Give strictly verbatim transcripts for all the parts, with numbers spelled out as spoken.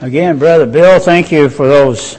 Again, Brother Bill, thank you for those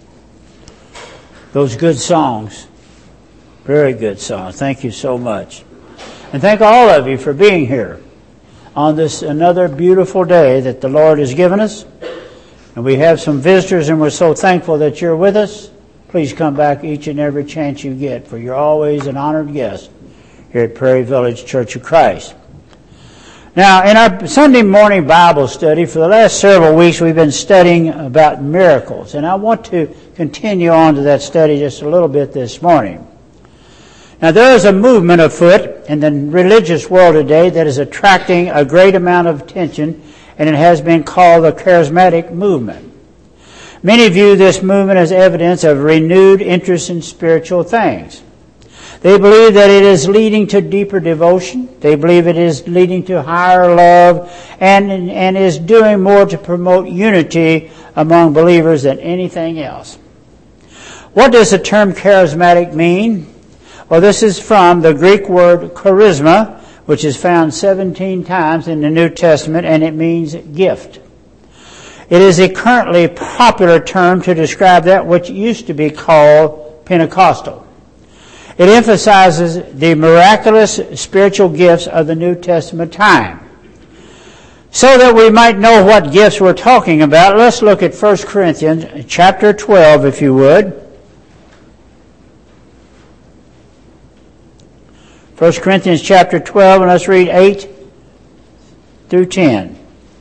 those good songs. Very good songs. Thank you so much. And thank all of you for being here on this another beautiful day that the Lord has given us. And we have some visitors, and we're so thankful that you're with us. Please come back each and every chance you get, for you're always an honored guest here at Prairie Village Church of Christ. Now, in our Sunday morning Bible study, for the last several weeks, we've been studying about miracles. And I want to continue on to that study just a little bit this morning. Now, there is a movement afoot in the religious world today that is attracting a great amount of attention, and it has been called the charismatic movement. Many view this movement as evidence of renewed interest in spiritual things. They believe that it is leading to deeper devotion. They believe it is leading to higher love and, and is doing more to promote unity among believers than anything else. What does the term charismatic mean? Well, this is from the Greek word charisma, which is found seventeen times in the New Testament, and it means gift. It is a currently popular term to describe that which used to be called Pentecostal. It emphasizes the miraculous spiritual gifts of the New Testament time. So that we might know what gifts we're talking about, let's look at First Corinthians chapter twelve, if you would. First Corinthians chapter twelve, and let's read eight through ten.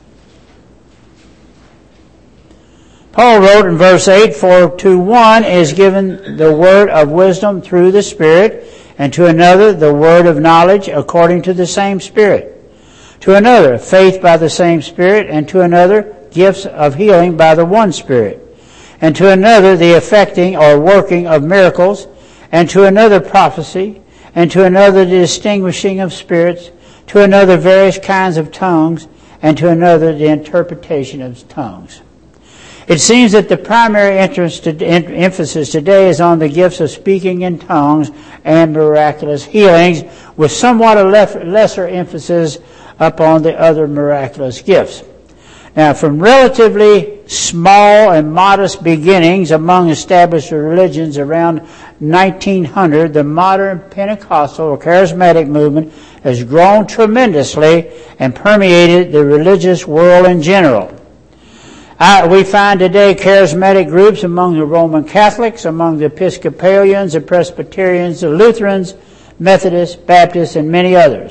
Paul wrote in verse eight, "For to one is given the word of wisdom through the Spirit, and to another the word of knowledge according to the same Spirit. To another faith by the same Spirit, and to another gifts of healing by the one Spirit, and to another the effecting or working of miracles, and to another prophecy, and to another the distinguishing of spirits, to another various kinds of tongues, and to another the interpretation of tongues." It seems that the primary interest to, in, emphasis today is on the gifts of speaking in tongues and miraculous healings, with somewhat a lef, lesser emphasis upon the other miraculous gifts. Now, from relatively small and modest beginnings among established religions around nineteen hundred, the modern Pentecostal or charismatic movement has grown tremendously and permeated the religious world in general. Uh, we find today charismatic groups among the Roman Catholics, among the Episcopalians, the Presbyterians, the Lutherans, Methodists, Baptists, and many others.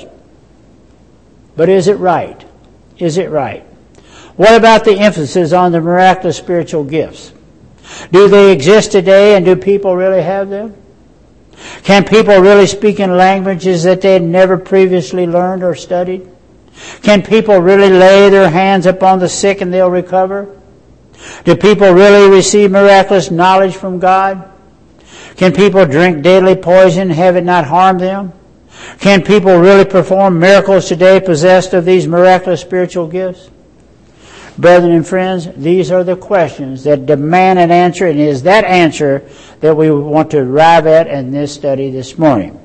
But is it right? Is it right? What about the emphasis on the miraculous spiritual gifts? Do they exist today, and do people really have them? Can people really speak in languages that they had never previously learned or studied? Can people really lay their hands upon the sick and they'll recover? Do people really receive miraculous knowledge from God? Can people drink deadly poison and have it not harm them? Can people really perform miracles today possessed of these miraculous spiritual gifts? Brethren and friends, these are the questions that demand an answer, and it is that answer that we want to arrive at in this study this morning.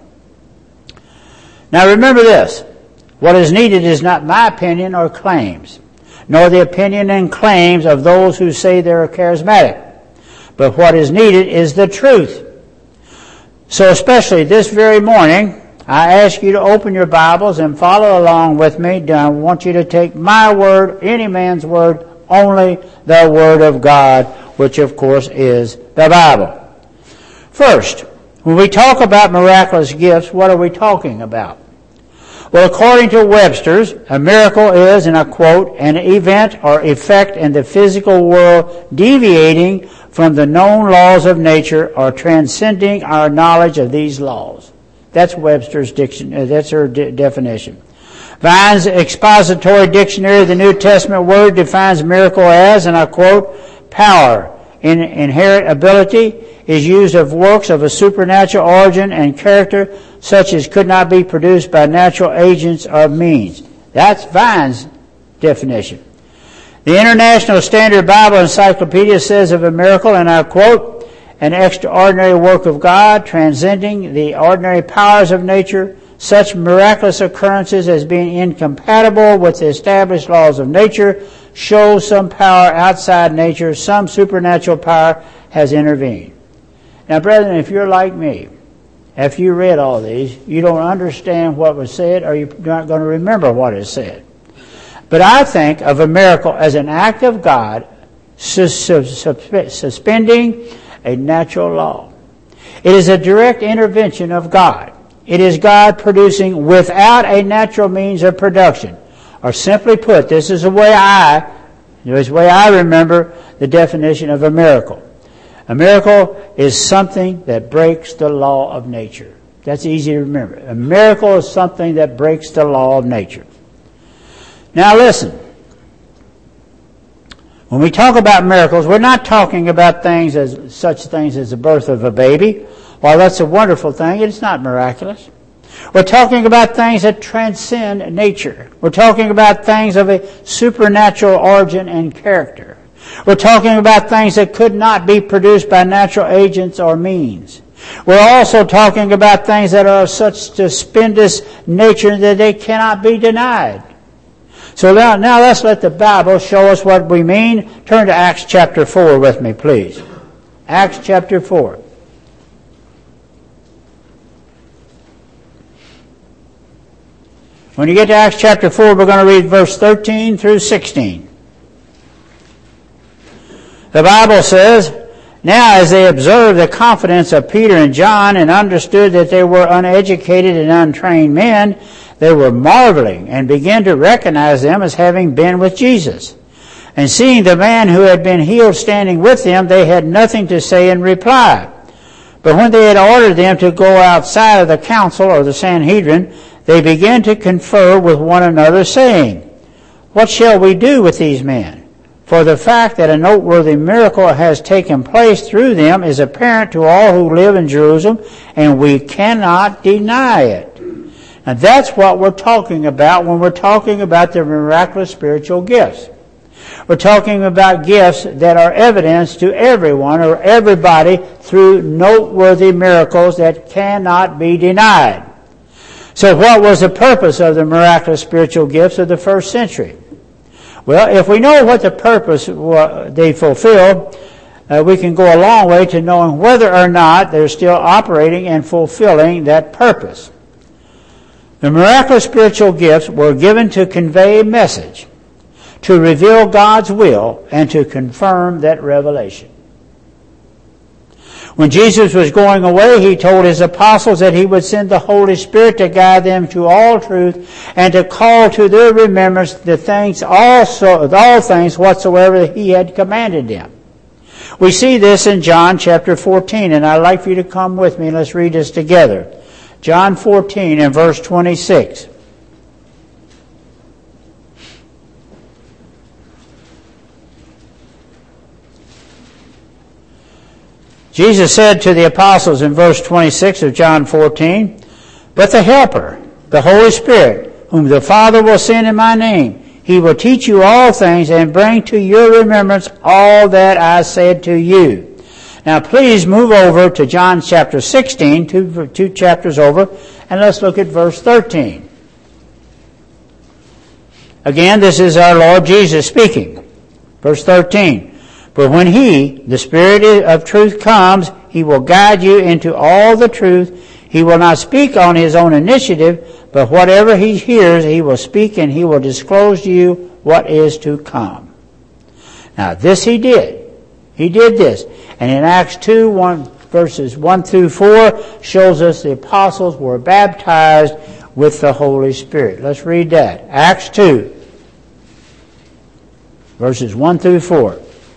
Now remember this. What is needed is not my opinion or claims, nor the opinion and claims of those who say they are charismatic. But what is needed is the truth. So especially this very morning, I ask you to open your Bibles and follow along with me. I want you to take my word, any man's word, only the Word of God, which of course is the Bible. First, when we talk about miraculous gifts, what are we talking about? Well, according to Webster's, a miracle is, and I quote, an event or effect in the physical world deviating from the known laws of nature or transcending our knowledge of these laws. That's Webster's diction. That's her de- definition. Vine's expository dictionary of the New Testament word defines miracle as, and I quote, power, in inherent ability, is used of works of a supernatural origin and character such as could not be produced by natural agents or means. That's Vine's definition. The International Standard Bible Encyclopedia says of a miracle, and I quote, an extraordinary work of God transcending the ordinary powers of nature, such miraculous occurrences as being incompatible with the established laws of nature show some power outside nature, some supernatural power has intervened. Now, brethren, if you're like me, after you read all these, you don't understand what was said, or you're not going to remember what is said. But I think of a miracle as an act of God sus- sus- suspending a natural law. It is a direct intervention of God. It is God producing without a natural means of production. Or simply put, this is the way I, this is the way I remember the definition of a miracle. A miracle is something that breaks the law of nature. That's easy to remember. A miracle is something that breaks the law of nature. Now listen. When we talk about miracles, we're not talking about things as such things as the birth of a baby. While that's a wonderful thing, it's not miraculous. We're talking about things that transcend nature. We're talking about things of a supernatural origin and character. We're talking about things that could not be produced by natural agents or means. We're also talking about things that are of such stupendous nature that they cannot be denied. So now, now let's let the Bible show us what we mean. Turn to Acts chapter four with me, please. Acts chapter four. When you get to Acts chapter four, we're going to read verse thirteen through sixteen. The Bible says, "Now as they observed the confidence of Peter and John and understood that they were uneducated and untrained men, they were marveling and began to recognize them as having been with Jesus. And seeing the man who had been healed standing with them, they had nothing to say in reply. But when they had ordered them to go outside of the council or the Sanhedrin, they began to confer with one another, saying, 'What shall we do with these men? For the fact that a noteworthy miracle has taken place through them is apparent to all who live in Jerusalem, and we cannot deny it.'" And that's what we're talking about when we're talking about the miraculous spiritual gifts. We're talking about gifts that are evidence to everyone or everybody through noteworthy miracles that cannot be denied. So what was the purpose of the miraculous spiritual gifts of the first century? Well, if we know what the purpose they fulfill, uh, we can go a long way to knowing whether or not they're still operating and fulfilling that purpose. The miraculous spiritual gifts were given to convey a message, to reveal God's will, and to confirm that revelation. When Jesus was going away, he told his apostles that he would send the Holy Spirit to guide them to all truth and to call to their remembrance the things also, all things whatsoever he had commanded them. We see this in John chapter fourteen, and I'd like for you to come with me and let's read this together. John fourteen and verse twenty-six. Jesus said to the apostles in verse twenty-six of John fourteen, "But the Helper, the Holy Spirit, whom the Father will send in my name, he will teach you all things and bring to your remembrance all that I said to you." Now please move over to John chapter sixteen, two, two chapters over, and let's look at verse thirteen. Again, this is our Lord Jesus speaking. Verse thirteen. "But when he, the Spirit of truth, comes, he will guide you into all the truth. He will not speak on his own initiative, but whatever he hears, he will speak, and he will disclose to you what is to come." Now this he did. He did this. And in Acts two, one, verses one through four, shows us the apostles were baptized with the Holy Spirit. Let's read that. Acts two, verses one through four.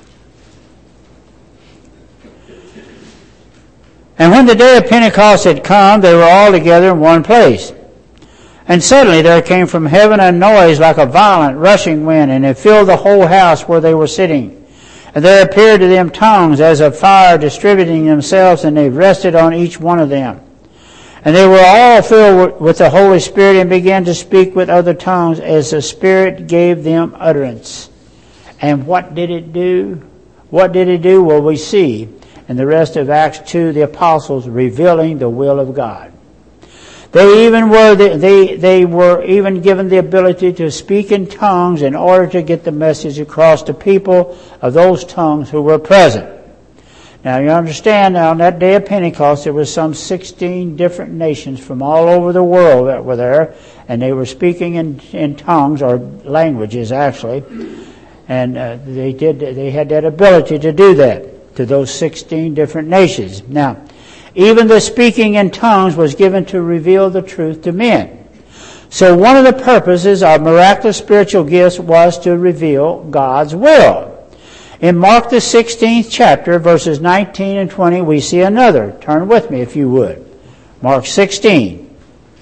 "And when the day of Pentecost had come, they were all together in one place. And suddenly there came from heaven a noise like a violent rushing wind, and it filled the whole house where they were sitting. And there appeared to them tongues as of fire distributing themselves, and they rested on each one of them. And they were all filled with the Holy Spirit and began to speak with other tongues as the Spirit gave them utterance." And what did it do? What did it do? Well, we see in the rest of Acts two, the apostles revealing the will of God. They even were the, they they were even given the ability to speak in tongues in order to get the message across to people of those tongues who were present. Now you understand, on that day of Pentecost, there was some sixteen different nations from all over the world that were there, and they were speaking in in tongues, or languages actually, and uh, they did they had that ability to do that to those sixteen different nations. Now, even the speaking in tongues was given to reveal the truth to men. So one of the purposes of miraculous spiritual gifts was to reveal God's will. In Mark the sixteenth chapter, verses nineteen and twenty, we see another. Turn with me if you would. Mark sixteen.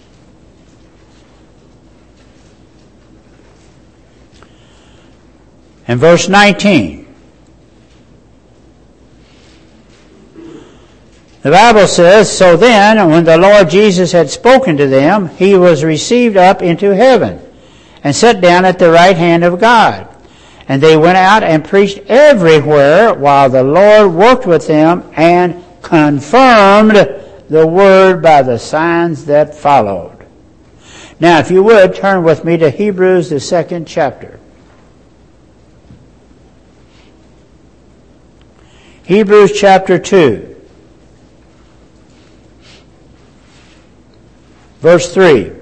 And verse nineteen. The Bible says, "So then, when the Lord Jesus had spoken to them, he was received up into heaven, and sat down at the right hand of God. And they went out and preached everywhere, while the Lord worked with them and confirmed the word by the signs that followed." Now, if you would, turn with me to Hebrews, the second chapter. Hebrews chapter two. Verse three.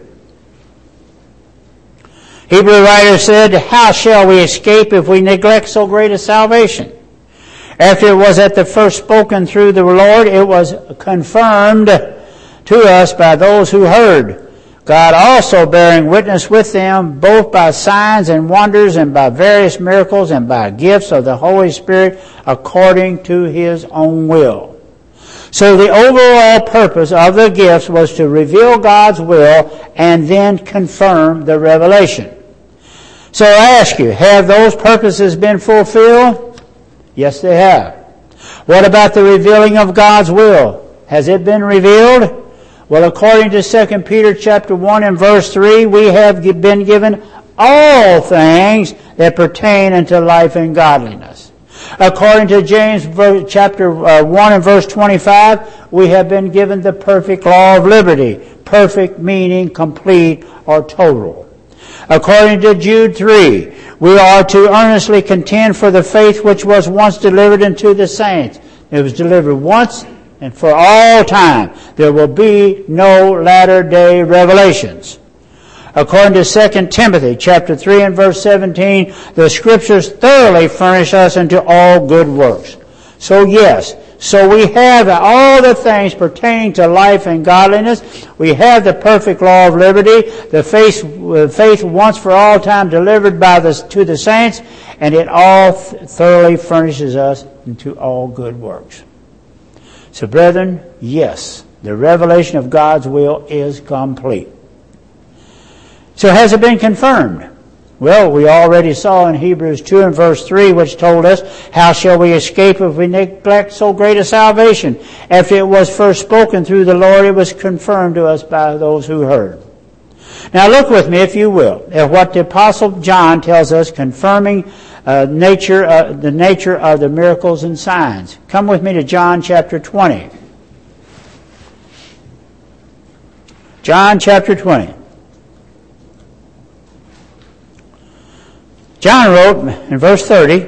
Hebrew writer said, "How shall we escape if we neglect so great a salvation? After it was at the first spoken through the Lord, it was confirmed to us by those who heard. God also bearing witness with them, both by signs and wonders and by various miracles and by gifts of the Holy Spirit according to his own will." So the overall purpose of the gifts was to reveal God's will and then confirm the revelation. So I ask you, have those purposes been fulfilled? Yes, they have. What about the revealing of God's will? Has it been revealed? Well, according to Second Peter chapter one and verse three, we have been given all things that pertain unto life and godliness. According to James chapter one and verse twenty-five, we have been given the perfect law of liberty. Perfect meaning complete or total. According to Jude three, we are to earnestly contend for the faith which was once delivered unto the saints. It was delivered once and for all time. There will be no latter day revelations. According to Second Timothy chapter three and verse seventeen, the Scriptures thoroughly furnish us unto all good works. So yes, so we have all the things pertaining to life and godliness. We have the perfect law of liberty, the faith, faith once for all time delivered by the, to the saints, and it all thoroughly furnishes us into all good works. So brethren, yes, the revelation of God's will is complete. So has it been confirmed? Well, we already saw in Hebrews two and verse three, which told us, "How shall we escape if we neglect so great a salvation? After it was first spoken through the Lord, it was confirmed to us by those who heard." Now look with me, if you will, at what the Apostle John tells us, confirming uh, nature, uh, the nature of the miracles and signs. Come with me to John chapter twenty. John chapter twenty. John wrote in verse thirty,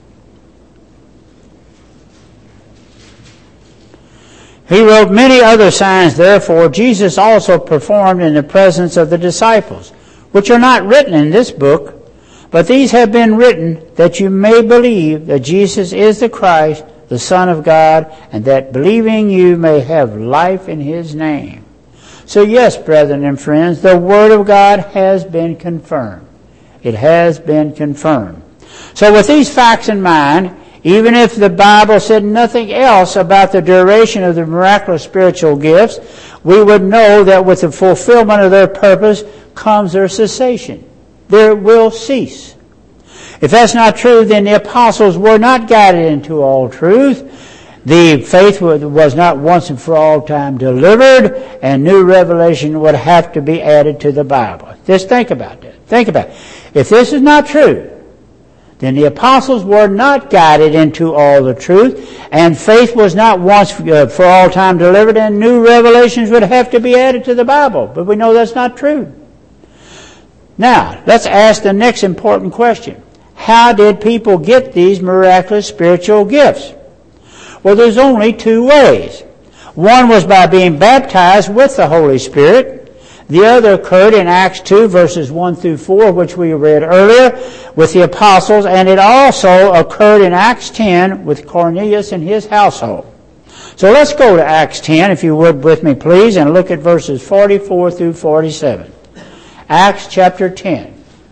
he wrote, "Many other signs, therefore, Jesus also performed in the presence of the disciples, which are not written in this book, but these have been written that you may believe that Jesus is the Christ, the Son of God, and that believing you may have life in his name." So yes, brethren and friends, the Word of God has been confirmed. It has been confirmed. So with these facts in mind, even if the Bible said nothing else about the duration of the miraculous spiritual gifts, we would know that with the fulfillment of their purpose comes their cessation. There will cease. If that's not true, then the apostles were not guided into all truth. The faith was not once and for all time delivered, and new revelation would have to be added to the Bible. Just think about that. Think about it. If this is not true, Then the apostles were not guided into all the truth, and faith was not once for all time delivered, and new revelations would have to be added to the Bible. But we know that's not true. Now, let's ask the next important question. How did people get these miraculous spiritual gifts? Well, there's only two ways. One was by being baptized with the Holy Spirit. The other occurred in Acts two, verses one through four, which we read earlier, with the apostles, and it also occurred in Acts ten with Cornelius and his household. So let's go to Acts ten, if you would with me, please, and look at verses forty-four through forty-seven. Acts chapter ten.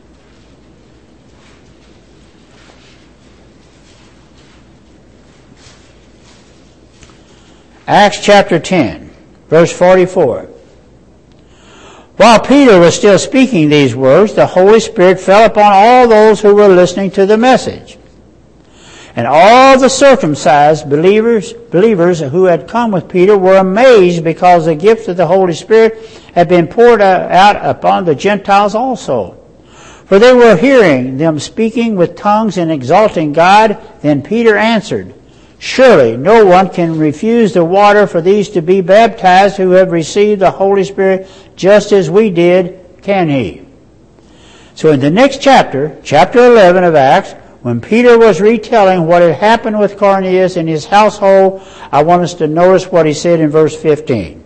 Acts chapter ten, verse forty-four. While Peter was still speaking these words, the Holy Spirit fell upon all those who were listening to the message. And all the circumcised believers, believers who had come with Peter were amazed because the gift of the Holy Spirit had been poured out upon the Gentiles also. For they were hearing them speaking with tongues and exalting God. Then Peter answered, "Surely no one can refuse the water for these to be baptized who have received the Holy Spirit just as we did, can he?" So in the next chapter, chapter eleven of Acts, when Peter was retelling what had happened with Cornelius and his household, I want us to notice what he said in verse fifteen.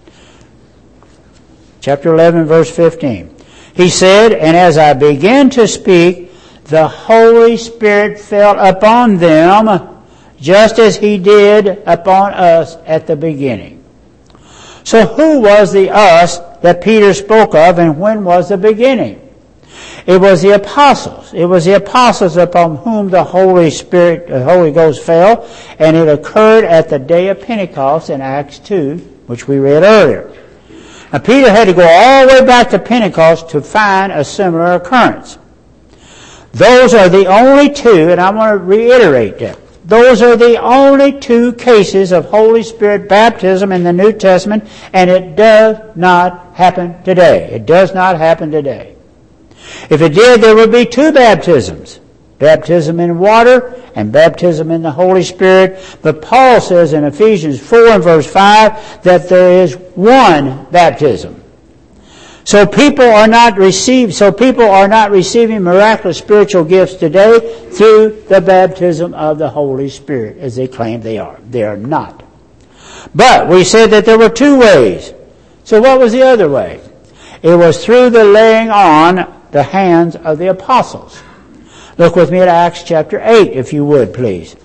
Chapter eleven, verse fifteen. He said, "And as I began to speak, the Holy Spirit fell upon them, just as he did upon us at the beginning." So who was the us that Peter spoke of, and when was the beginning? It was the apostles. It was the apostles upon whom the Holy Spirit, the Holy Ghost fell, and it occurred at the day of Pentecost in Acts two, which we read earlier. Now Peter had to go all the way back to Pentecost to find a similar occurrence. Those are the only two, and I want to reiterate that. Those are the only two cases of Holy Spirit baptism in the New Testament, and it does not happen today. It does not happen today. If it did, there would be two baptisms. Baptism in water and baptism in the Holy Spirit. But Paul says in Ephesians four and verse five that there is one baptism. So people are not received, so people are not receiving miraculous spiritual gifts today through the baptism of the Holy Spirit, as they claim they are. They are not. But we said that there were two ways. So what was the other way? It was through the laying on the hands of the apostles. Look with me at Acts chapter eight, if you would, please.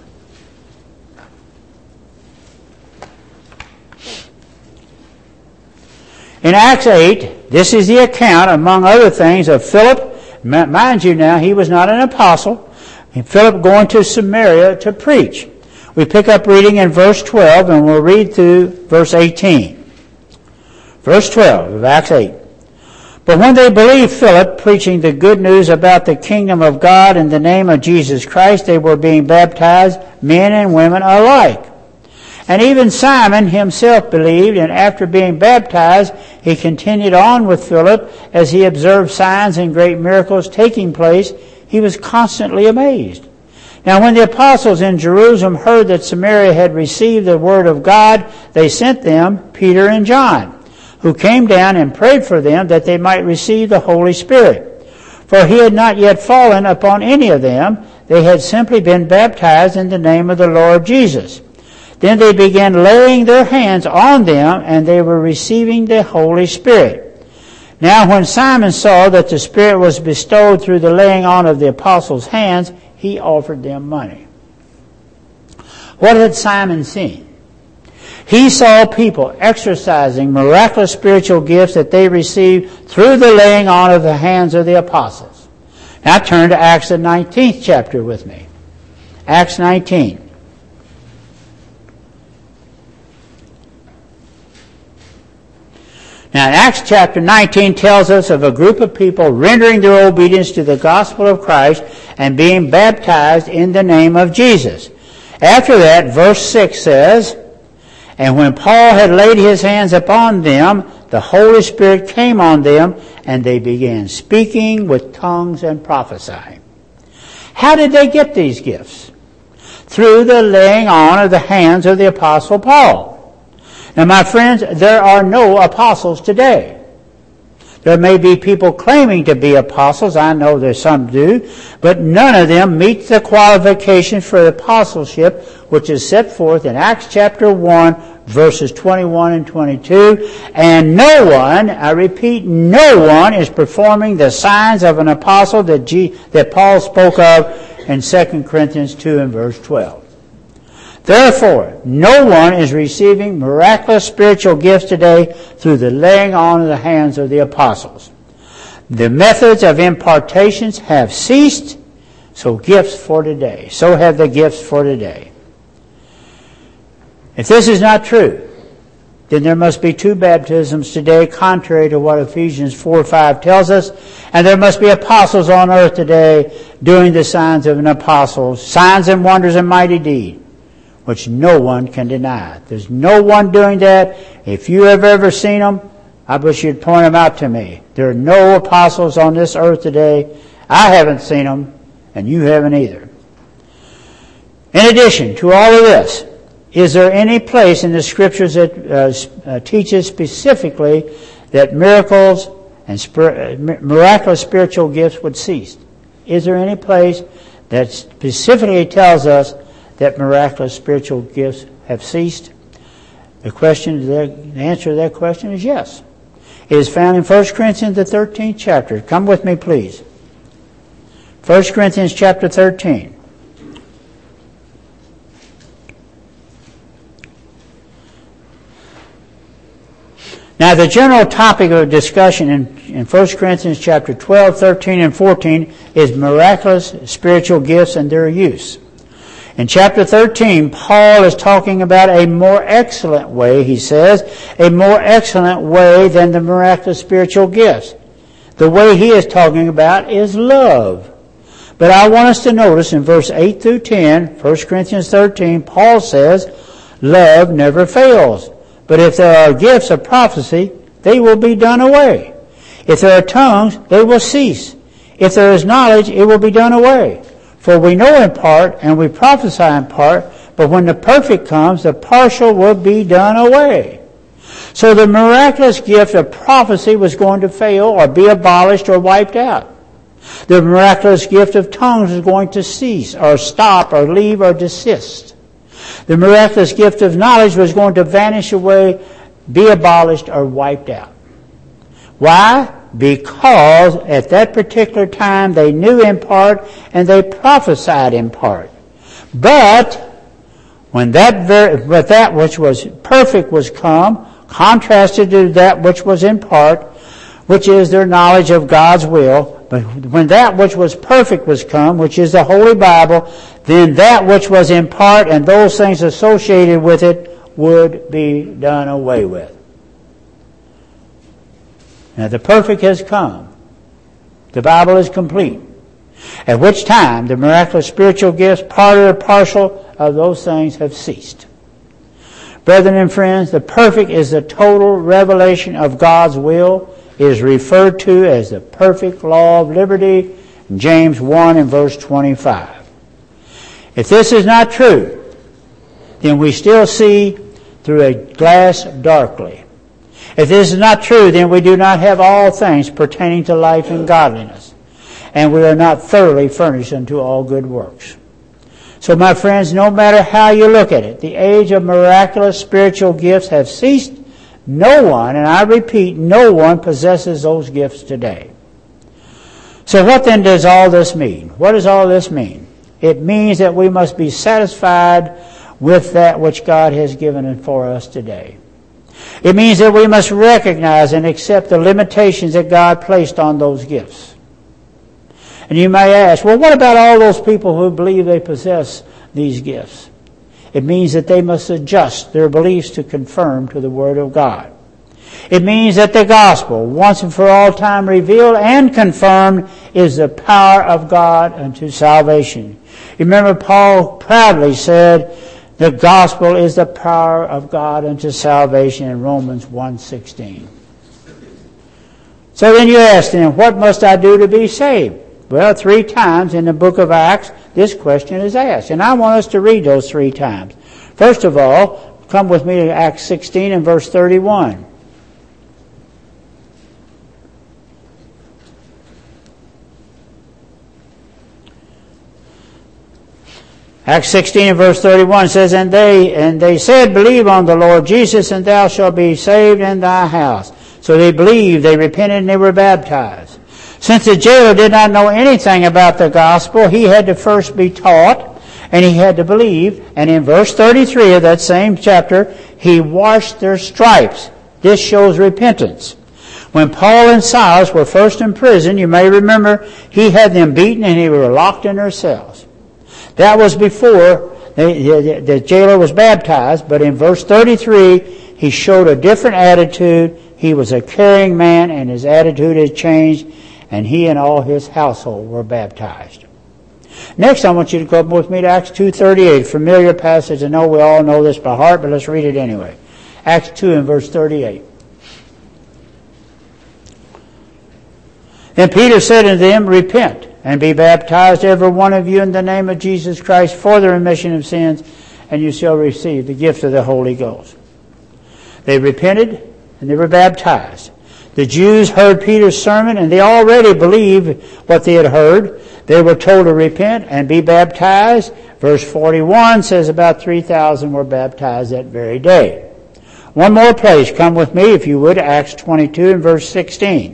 In Acts eight, this is the account, among other things, of Philip. Mind you now, he was not an apostle. And Philip going to Samaria to preach. We pick up reading in verse twelve, and we'll read through verse eighteen. Verse twelve of Acts eight. But when they believed Philip preaching the good news about the kingdom of God in the name of Jesus Christ, they were being baptized, men and women alike. And even Simon himself believed, and after being baptized, he continued on with Philip as he observed signs and great miracles taking place. He was constantly amazed. Now when the apostles in Jerusalem heard that Samaria had received the word of God, they sent them Peter and John, who came down and prayed for them that they might receive the Holy Spirit. For he had not yet fallen upon any of them. They had simply been baptized in the name of the Lord Jesus. Then they began laying their hands on them, and they were receiving the Holy Spirit. Now when Simon saw that the Spirit was bestowed through the laying on of the apostles' hands, he offered them money. What had Simon seen? He saw people exercising miraculous spiritual gifts that they received through the laying on of the hands of the apostles. Now turn to Acts the nineteenth chapter with me. Acts nineteen. Now, Acts chapter nineteen tells us of a group of people rendering their obedience to the gospel of Christ and being baptized in the name of Jesus. After that, verse six says, "And when Paul had laid his hands upon them, the Holy Spirit came on them, and they began speaking with tongues and prophesying." How did they get these gifts? Through the laying on of the hands of the Apostle Paul. Now, my friends, there are no apostles today. There may be people claiming to be apostles. I know there's some do. But none of them meet the qualifications for apostleship, which is set forth in Acts chapter one, verses twenty-one and twenty-two. And no one, I repeat, no one is performing the signs of an apostle that, G, that Paul spoke of in Second Corinthians two and verse twelve. Therefore, no one is receiving miraculous spiritual gifts today through the laying on of the hands of the apostles. The methods of impartations have ceased, so gifts for today. So have the gifts for today. If this is not true, then there must be two baptisms today, contrary to what Ephesians four five tells us, and there must be apostles on earth today doing the signs of an apostle, signs and wonders and mighty deeds, which no one can deny. There's no one doing that. If you have ever seen them, I wish you'd point them out to me. There are no apostles on this earth today. I haven't seen them, and you haven't either. In addition to all of this, is there any place in the Scriptures that uh, uh, teaches specifically that miracles and spir- miraculous spiritual gifts would cease? Is there any place that specifically tells us that miraculous spiritual gifts have ceased? The question, the answer to that question is yes. It is found in First Corinthians, the thirteenth chapter. Come with me, please. First Corinthians chapter thirteen. Now, the general topic of discussion in, in First Corinthians chapter twelve, thirteen, and fourteen is miraculous spiritual gifts and their use. In chapter thirteen, Paul is talking about a more excellent way, he says, a more excellent way than the miraculous spiritual gifts. The way he is talking about is love. But I want us to notice in verse eight through ten, First Corinthians thirteen, Paul says, love never fails. But if there are gifts of prophecy, they will be done away. If there are tongues, they will cease. If there is knowledge, it will be done away. For we know in part, and we prophesy in part, but when the perfect comes, the partial will be done away. So the miraculous gift of prophecy was going to fail or be abolished or wiped out. The miraculous gift of tongues is going to cease or stop or leave or desist. The miraculous gift of knowledge was going to vanish away, be abolished, or wiped out. Why? Because at that particular time they knew in part and they prophesied in part. But when that ver- but that which was perfect was come, contrasted to that which was in part, which is their knowledge of God's will, but when that which was perfect was come, which is the Holy Bible, then that which was in part and those things associated with it would be done away with. Now the perfect has come. The Bible is complete. At which time the miraculous spiritual gifts, part or partial of those things, have ceased. Brethren and friends, the perfect is the total revelation of God's will. It is referred to as the perfect law of liberty in James one and verse twenty-five. If this is not true, then we still see through a glass darkly. If this is not true, then we do not have all things pertaining to life and godliness, and we are not thoroughly furnished unto all good works. So, my friends, no matter how you look at it, the age of miraculous spiritual gifts have ceased. No one, and I repeat, no one possesses those gifts today. So what then does all this mean? What does all this mean? It means that we must be satisfied with that which God has given for us today. It means that we must recognize and accept the limitations that God placed on those gifts. And you may ask, well, what about all those people who believe they possess these gifts? It means that they must adjust their beliefs to conform to the Word of God. It means that the gospel, once and for all time revealed and confirmed, is the power of God unto salvation. You remember Paul proudly said, the gospel is the power of God unto salvation in Romans one sixteen. So then you ask them, what must I do to be saved? Well, three times in the book of Acts, this question is asked. And I want us to read those three times. First of all, come with me to Acts sixteen and verse thirty-one. Acts sixteen and verse thirty-one says, And they and they said, Believe on the Lord Jesus, and thou shalt be saved in thy house. So they believed, they repented, and they were baptized. Since the jailer did not know anything about the gospel, he had to first be taught, and he had to believe. And in verse thirty-three of that same chapter, he washed their stripes. This shows repentance. When Paul and Silas were first in prison, you may remember, he had them beaten and they were locked in their cells. That was before the, the jailer was baptized, but in verse thirty-three, he showed a different attitude. He was a caring man, and his attitude had changed, and he and all his household were baptized. Next, I want you to go with me to Acts two thirty-eight, familiar passage. I know we all know this by heart, but let's read it anyway. Acts two and verse thirty-eight. Then Peter said unto them, Repent, and be baptized every one of you in the name of Jesus Christ for the remission of sins, and you shall receive the gift of the Holy Ghost. They repented, and they were baptized. The Jews heard Peter's sermon, and they already believed what they had heard. They were told to repent and be baptized. Verse forty-one says about three thousand were baptized that very day. One more place. Come with me, if you would, to Acts twenty-two and verse sixteen.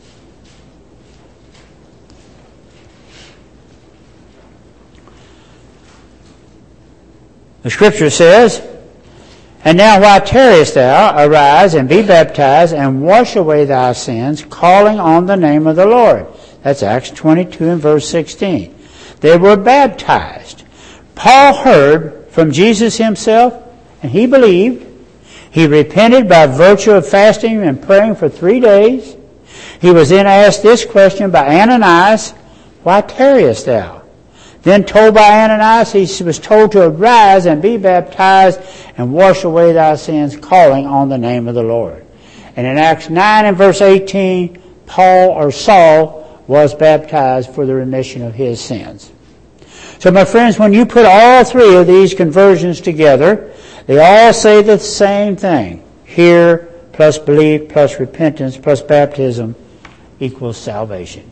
The Scripture says, And now why tarriest thou? Arise and be baptized and wash away thy sins, calling on the name of the Lord. That's Acts twenty-two and verse sixteen. They were baptized. Paul heard from Jesus himself, and he believed. He repented by virtue of fasting and praying for three days. He was then asked this question by Ananias, Why tarriest thou? Then told by Ananias, he was told to arise and be baptized and wash away thy sins, calling on the name of the Lord. And in Acts nine and verse eighteen, Paul or Saul was baptized for the remission of his sins. So my friends, when you put all three of these conversions together, they all say the same thing. Hear plus belief plus repentance plus baptism equals salvation.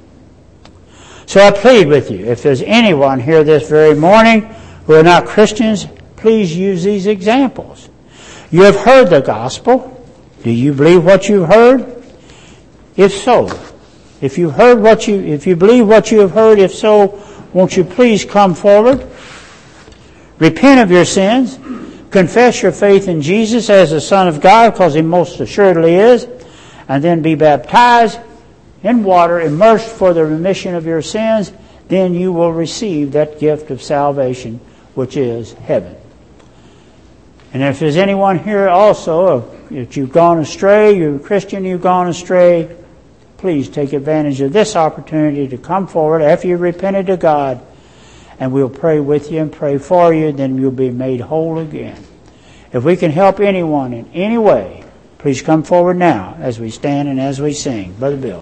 So I plead with you, if there's anyone here this very morning who are not Christians, please use these examples. You have heard the gospel. Do you believe what you've heard? If so, if you heard what you, if you believe what you have heard, if so, won't you please come forward, repent of your sins, confess your faith in Jesus as the Son of God, because He most assuredly is, and then be baptized in water, immersed for the remission of your sins. Then you will receive that gift of salvation, which is heaven. And if there's anyone here also, if you've gone astray, you're a Christian, you've gone astray, please take advantage of this opportunity to come forward after you've repented to God, and we'll pray with you and pray for you, then you'll be made whole again. If we can help anyone in any way, please come forward now as we stand and as we sing. Brother Bill.